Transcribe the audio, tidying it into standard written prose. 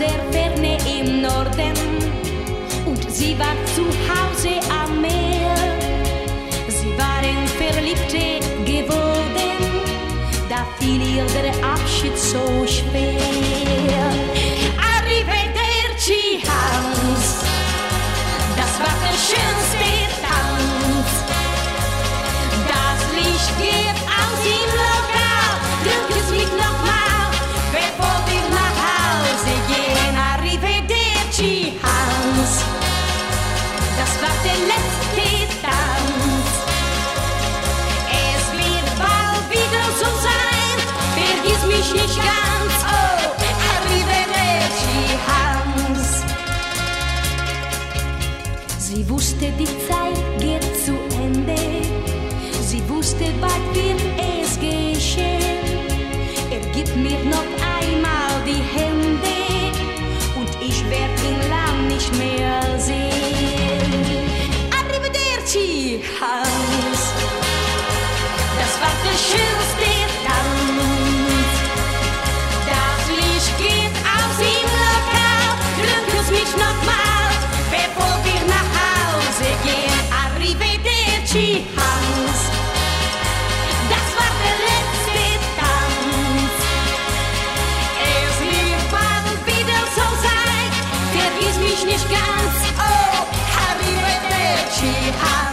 der Ferne im Norden und sie war zu Hause am Meer. Sie waren Verliebte geworden, da fiel ihr der Abschied so schwer. Arrivederci, Hans, das war der schönste Tanz. Das Licht geht aus im Lokal, drück es mich nochmal, bevor wir nach Hause gehen. Arrivederci, Hans, das war der letzte Tanz. Es wird bald wieder so sein, vergiss mich nicht ganz. Oh, arrivederci, Hans. Sie wusste, die Zeit geht zu Ende. Sie wusste, bald wird es geschehen. Er gibt mir noch einmal die Hände und ich werd ihn lang nicht mehr sehen. Arrivederci, Hans, das war der schönste Tanz. Das Licht geht aus im Lokal, drück es mich nochmal, bevor wir nach Hause gehen. Arrivederci, Hans, das war der letzte Tanz. Es wird bald wieder so sein, vergiss mich nicht ganz. Oh, arrivederci, Hans.